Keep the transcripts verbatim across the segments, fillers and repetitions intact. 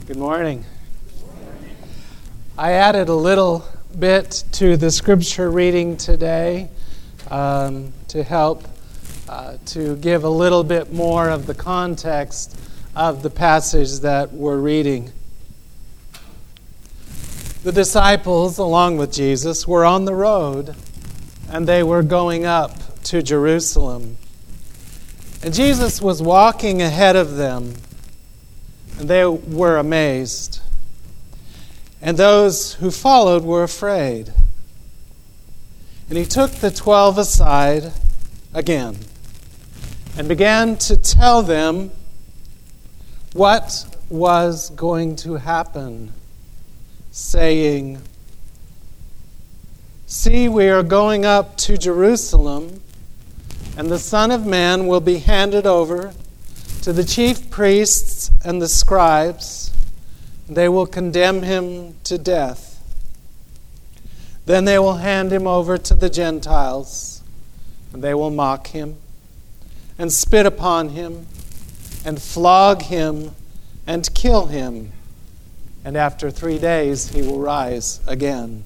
Good morning. I added a little bit to the scripture reading today um, to help uh, to give a little bit more of the context of the passage that we're reading. The disciples, along with Jesus, were on the road, and they were going up to Jerusalem. And Jesus was walking ahead of them, and they were amazed. And those who followed were afraid. And he took the twelve aside again and began to tell them what was going to happen, saying, "See, we are going up to Jerusalem, and the Son of Man will be handed over to the chief priests and the scribes. They will condemn him to death. Then they will hand him over to the Gentiles, and they will mock him, and spit upon him, and flog him, and kill him. And after three days he will rise again."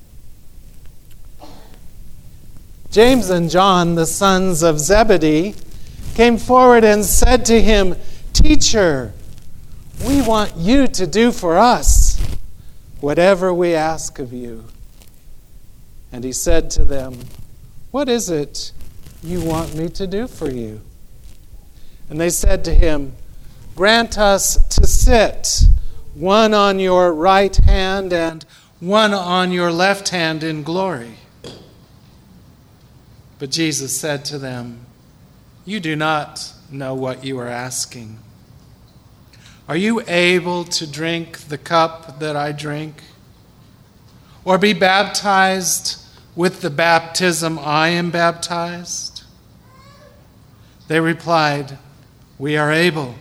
James and John, the sons of Zebedee, came forward and said to him, "Teacher, we want you to do for us whatever we ask of you." And he said to them, "What is it you want me to do for you?" And they said to him, "Grant us to sit, one on your right hand and one on your left hand in glory." But Jesus said to them, "You do not know what you are asking. Are you able to drink the cup that I drink, or be baptized with the baptism I am baptized?" They replied, "We are able."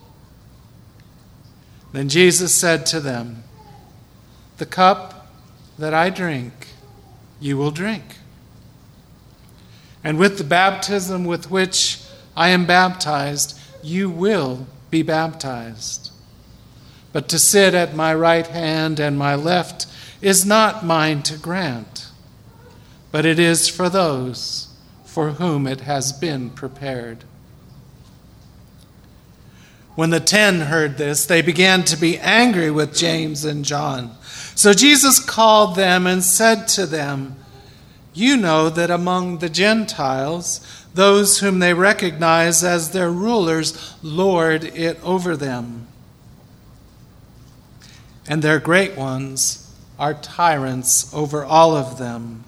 Then Jesus said to them, "The cup that I drink, you will drink. And with the baptism with which I am baptized, you will be baptized. But to sit at my right hand and my left is not mine to grant, but it is for those for whom it has been prepared." When the ten heard this, they began to be angry with James and John. So Jesus called them and said to them, "You know that among the Gentiles, those whom they recognize as their rulers lord it over them, and their great ones are tyrants over all of them.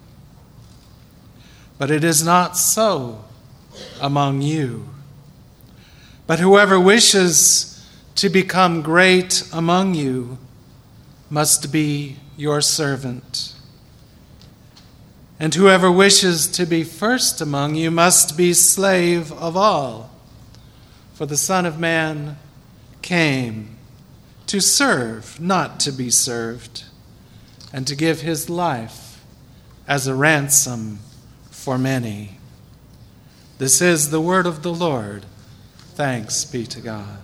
But it is not so among you. But whoever wishes to become great among you must be your servant. And whoever wishes to be first among you must be slave of all. For the Son of Man came to serve, not to be served, and to give his life as a ransom for many." This is the word of the Lord. Thanks be to God.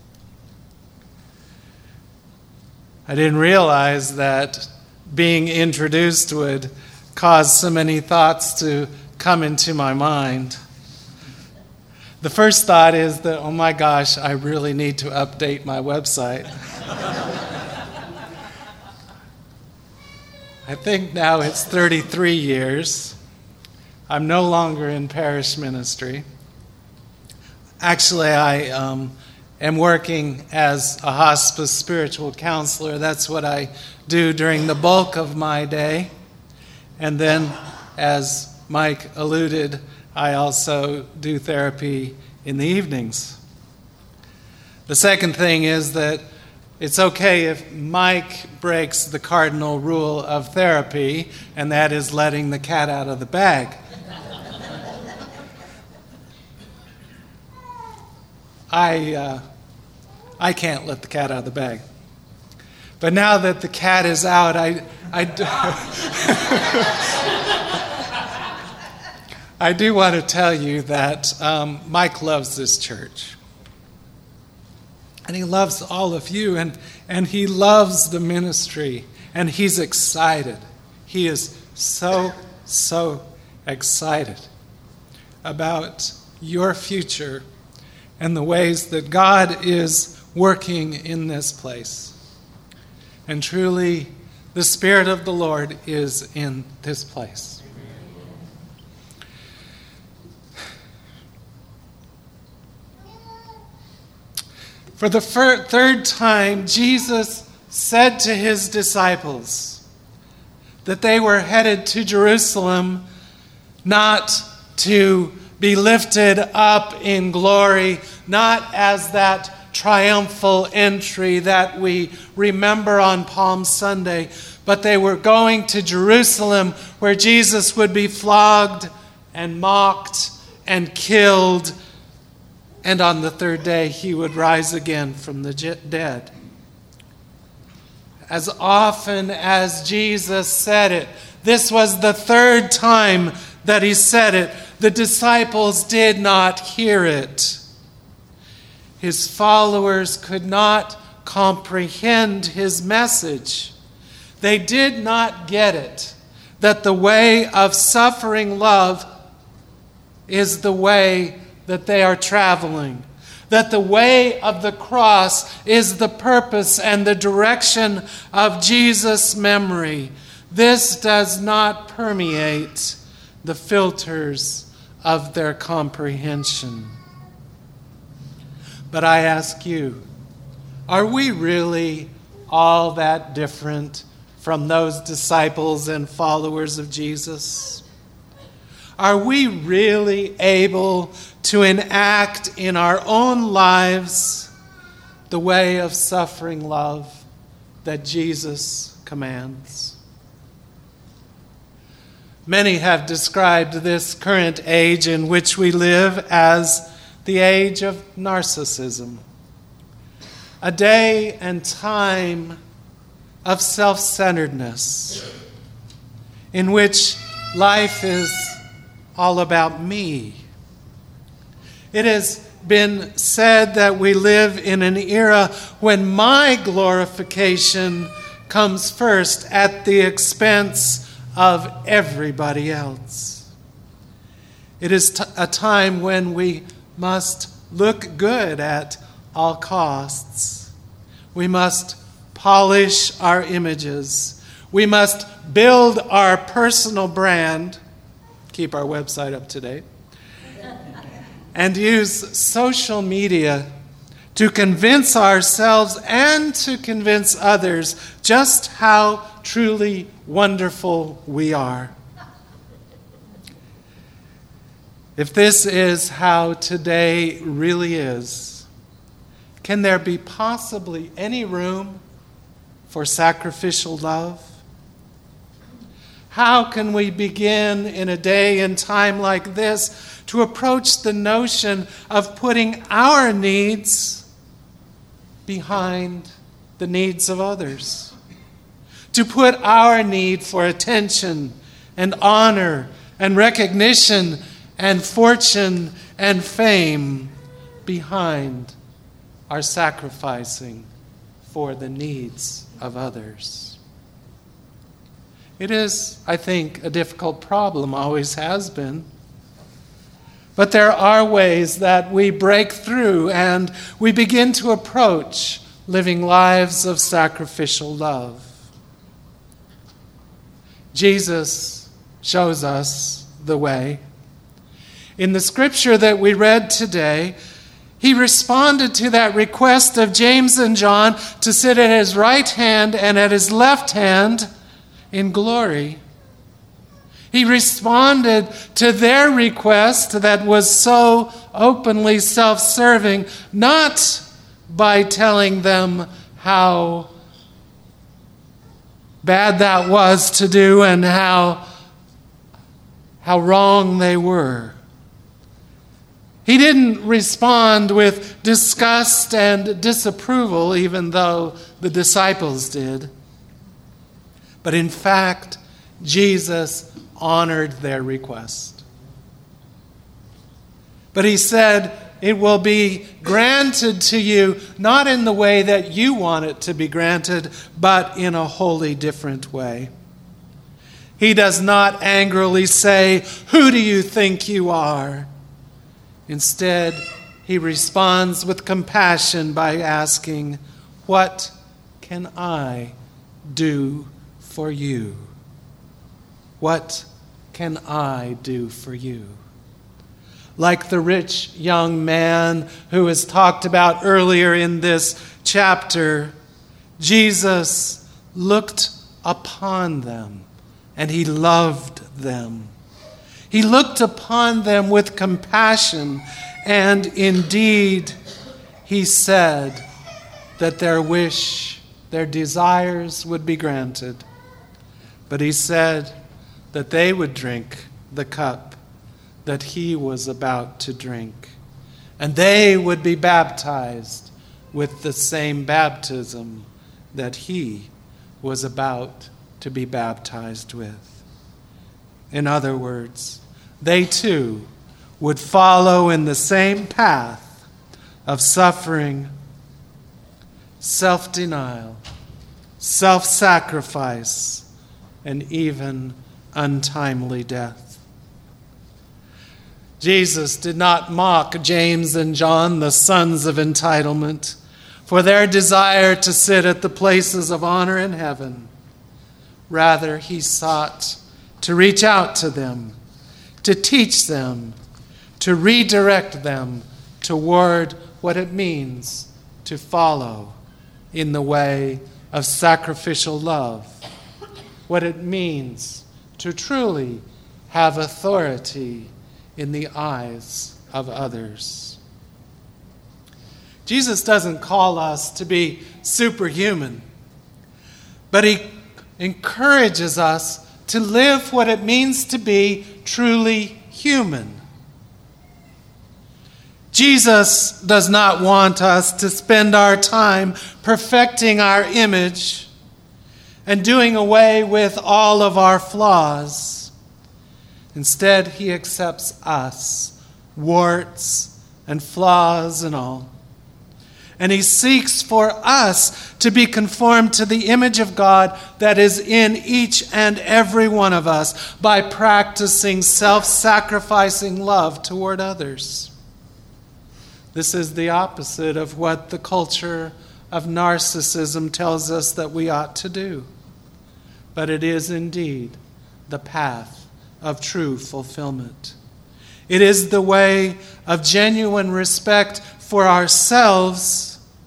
I didn't realize that being introduced would cause so many thoughts to come into my mind. The first thought is that, oh my gosh, I really need to update my website. I think now it's thirty-three years. I'm no longer in parish ministry. Actually, I um, am working as a hospice spiritual counselor. That's what I do during the bulk of my day. And then, as Mike alluded, I also do therapy in the evenings. The second thing is that it's okay if Mike breaks the cardinal rule of therapy, and that is letting the cat out of the bag. I uh, I can't let the cat out of the bag. But now that the cat is out, I I do, I do want to tell you that um, Mike loves this church. And he loves all of you, and, and he loves the ministry, and he's excited. He is so, so excited about your future and the ways that God is working in this place. And truly, the Spirit of the Lord is in this place. For the fir- third time, Jesus said to his disciples that they were headed to Jerusalem not to be lifted up in glory, not as that triumphal entry that we remember on Palm Sunday, but they were going to Jerusalem where Jesus would be flogged and mocked and killed, and on the third day he would rise again from the dead. As often as Jesus said it, this was the third time that he said it, the disciples did not hear it. His followers could not comprehend his message. They did not get it, that the way of suffering love is the way that they are traveling, that the way of the cross is the purpose and the direction of Jesus' memory. This does not permeate the filters of their comprehension. But I ask you, are we really all that different from those disciples and followers of Jesus? Are we really able to enact in our own lives the way of suffering love that Jesus commands? Many have described this current age in which we live as the age of narcissism, a day and time of self-centeredness in which life is all about me. It has been said that we live in an era when my glorification comes first at the expense of everybody else. It is t- a time when we must look good at all costs. We must polish our images. We must build our personal brand, keep our website up to date, and use social media to convince ourselves and to convince others just how truly wonderful we are. If this is how today really is, can there be possibly any room for sacrificial love? How can we begin in a day and time like this to approach the notion of putting our needs behind the needs of others? To put our need for attention and honor and recognition and fortune and fame behind our sacrificing for the needs of others. It is, I think, a difficult problem, always has been. But there are ways that we break through and we begin to approach living lives of sacrificial love. Jesus shows us the way. In the scripture that we read today, he responded to that request of James and John to sit at his right hand and at his left hand in glory. He responded to their request that was so openly self-serving, not by telling them how bad that was to do and how, how wrong they were. He didn't respond with disgust and disapproval, even though the disciples did. But in fact, Jesus honored their request. But he said, it will be granted to you, not in the way that you want it to be granted, but in a wholly different way. He does not angrily say, "Who do you think you are?" Instead, he responds with compassion by asking, "What can I do for you? What can I do for you?" Like the rich young man who is talked about earlier in this chapter, Jesus looked upon them and he loved them. He looked upon them with compassion, and indeed he said that their wish, their desires would be granted. But he said that they would drink the cup that he was about to drink, and they would be baptized with the same baptism that he was about to be baptized with. In other words, they too would follow in the same path of suffering, self-denial, self-sacrifice, and even untimely death. Jesus did not mock James and John, the sons of entitlement, for their desire to sit at the places of honor in heaven. Rather, he sought to reach out to them, to teach them, to redirect them toward what it means to follow in the way of sacrificial love, what it means to truly have authority in the eyes of others. Jesus doesn't call us to be superhuman, but he encourages us to live what it means to be truly human. Jesus does not want us to spend our time perfecting our image and doing away with all of our flaws. Instead, he accepts us, warts and flaws and all. And he seeks for us to be conformed to the image of God that is in each and every one of us by practicing self-sacrificing love toward others. This is the opposite of what the culture of narcissism tells us that we ought to do. But it is indeed the path of true fulfillment. It is the way of genuine respect for ourselves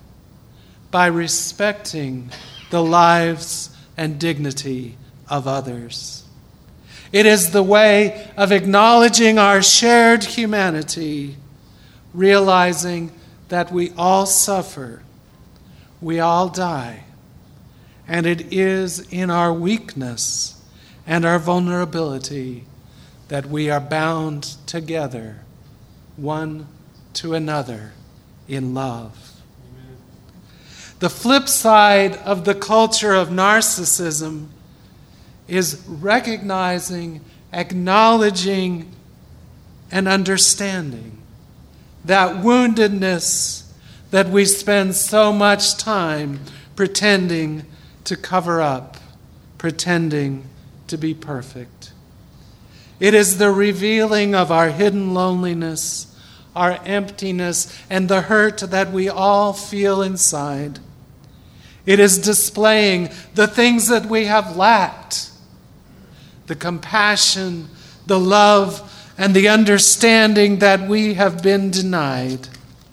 by respecting the lives and dignity of others. It is the way of acknowledging our shared humanity, realizing that we all suffer, we all die, and it is in our weakness and our vulnerability that we are bound together, one to another, in love. Amen. The flip side of the culture of narcissism is recognizing, acknowledging, and understanding that woundedness that we spend so much time pretending to cover up, pretending to be perfect. It is the revealing of our hidden loneliness, our emptiness, and the hurt that we all feel inside. It is displaying the things that we have lacked, the compassion, the love, and the understanding that we have been denied.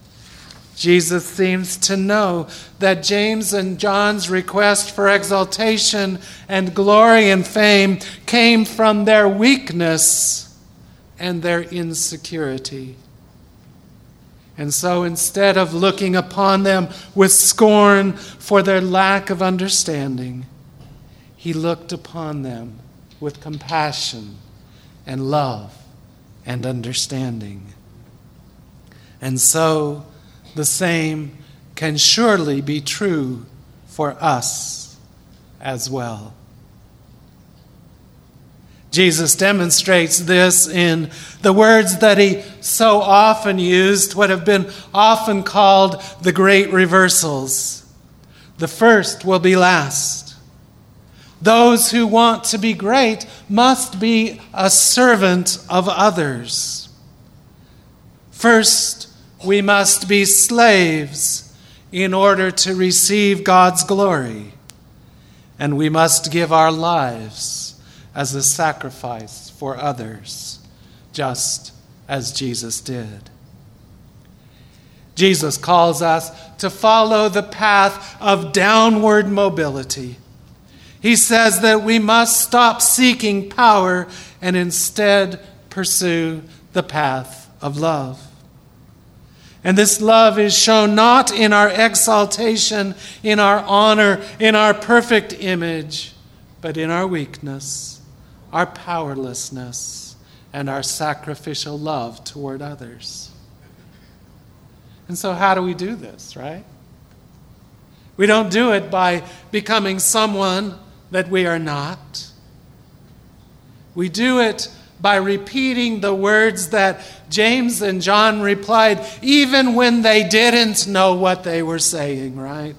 Jesus seems to know that James and John's request for exaltation and glory and fame came from their weakness and their insecurity. And so instead of looking upon them with scorn for their lack of understanding, he looked upon them with compassion and love and understanding. And so the same can surely be true for us as well. Jesus demonstrates this in the words that he so often used, what have been often called the great reversals. The first will be last. Those who want to be great must be a servant of others. First, we must be slaves in order to receive God's glory, and we must give our lives as a sacrifice for others, just as Jesus did. Jesus calls us to follow the path of downward mobility. He says that we must stop seeking power and instead pursue the path of love. And this love is shown not in our exaltation, in our honor, in our perfect image, but in our weakness, our powerlessness, and our sacrificial love toward others. And so how do we do this, right? We don't do it by becoming someone that we are not. We do it by repeating the words that James and John replied, even when they didn't know what they were saying, right?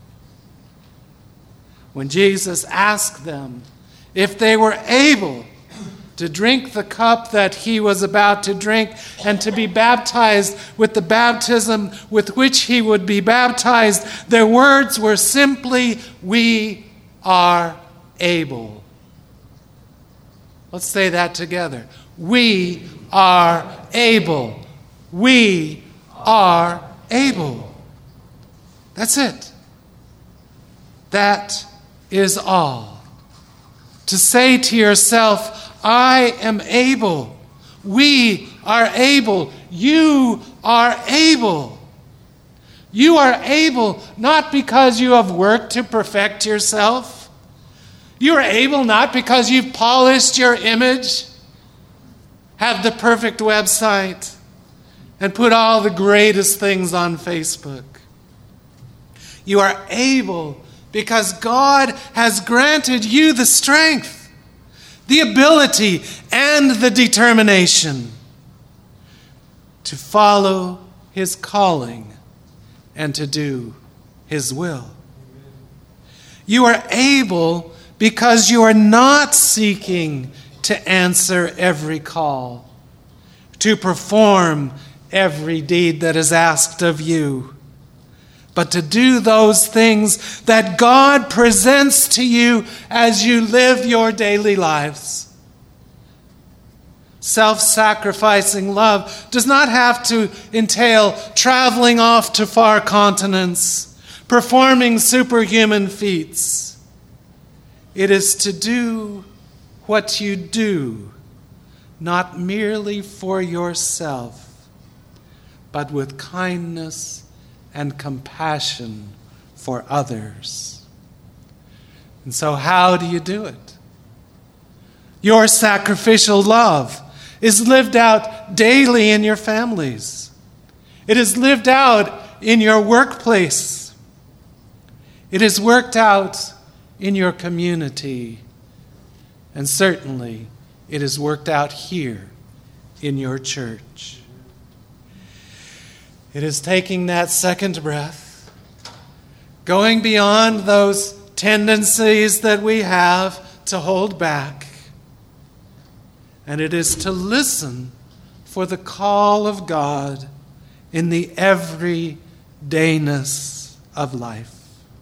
When Jesus asked them if they were able to drink the cup that he was about to drink and to be baptized with the baptism with which he would be baptized, their words were simply, "We are able." Let's say that together. We are able. We are able. That's it. That is all. To say to yourself, I am able. We are able. You are able. You are able not because you have worked to perfect yourself. You are able not because you've polished your image, have the perfect website, and put all the greatest things on Facebook. You are able because God has granted you the strength, the ability, and the determination to follow his calling and to do his will. You are able because you are not seeking to answer every call, to perform every deed that is asked of you, but to do those things that God presents to you as you live your daily lives. Self-sacrificing love does not have to entail traveling off to far continents, performing superhuman feats. It is to do what you do, not merely for yourself, but with kindness and compassion for others. And so how do you do it? Your sacrificial love is lived out daily in your families. It is lived out in your workplace. It is worked out in your community. And certainly it is worked out here in your church. It is taking that second breath, going beyond those tendencies that we have to hold back, and it is to listen for the call of God in the everydayness of life.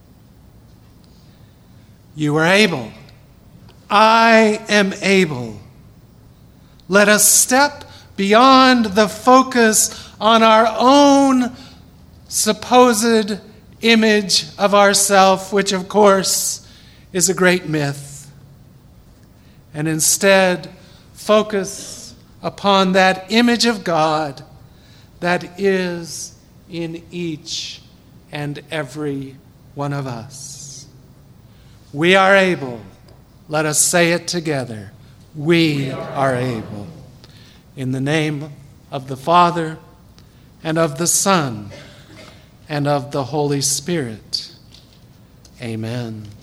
You are able. I am able. Let us step beyond the focus on our own supposed image of ourself, which of course is a great myth, and instead focus upon that image of God that is in each and every one of us. We are able. Let us say it together. We are able. In the name of the Father, and of the Son, and of the Holy Spirit. Amen.